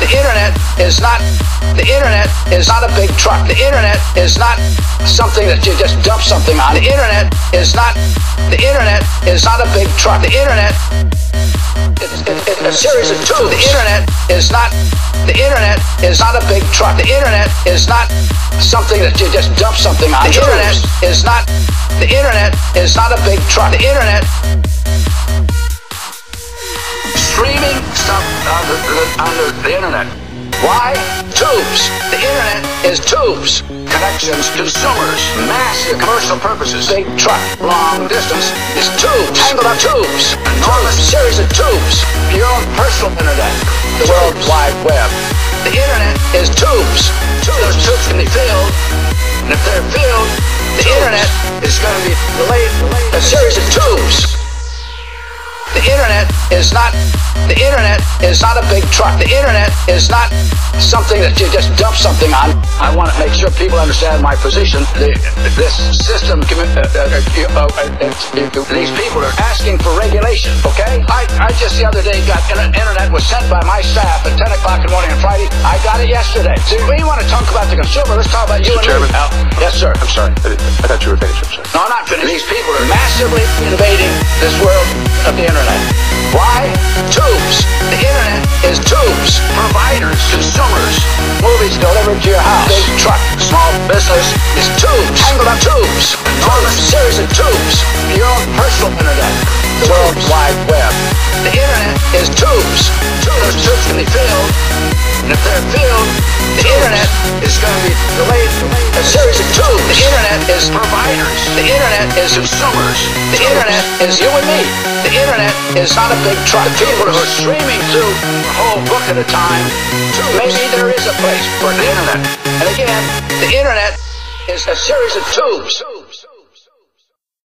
The internet is not a big truck. The internet is not something that you just dump something on. The internet is not a big truck. The internet is a series of tubes. The internet is not a big truck. The internet is not something that you just dump something on. The internet is not a big truck. The internet streaming stuff on the internet. Why? Tubes. The internet is tubes. Connections, consumers, massive commercial purposes. Big truck, long distance is tubes. Tangled up tubes. Enormous series of tubes. Your own personal internet. The World Wide Web. The internet is tubes. Those tubes can be filled. And if they're filled, the internet is going to be a series of tubes. The internet is not a big truck. The internet is not something that you just dump something on. I want to make sure people understand my position. This system, these people are asking for regulation, okay? I just the other day got internet was sent by my staff at 10 o'clock in the morning on Friday. I got it yesterday. See, we want to talk about the consumer. Let's talk about you and Chairman, me. Yes, sir. I'm sorry. I thought you were finished. I'm sorry. No, I'm not finished. These people are massively invading this world of the internet. Why? Tubes. The internet is tubes. Providers, consumers, movies delivered to your house. Big truck, small business is tubes. Tangled up tubes. Enormous series of tubes. Your own personal internet. The World Wide Web. The internet is tubes. Those tubes can be filled. And if they're filled, the internet is going to be a series of tubes. The internet is providers. The internet is consumers. The internet is you and me. The internet is not a big truck. The people who are streaming through a whole book at a time, maybe there is a place for the internet. And again, the internet is a series of tubes.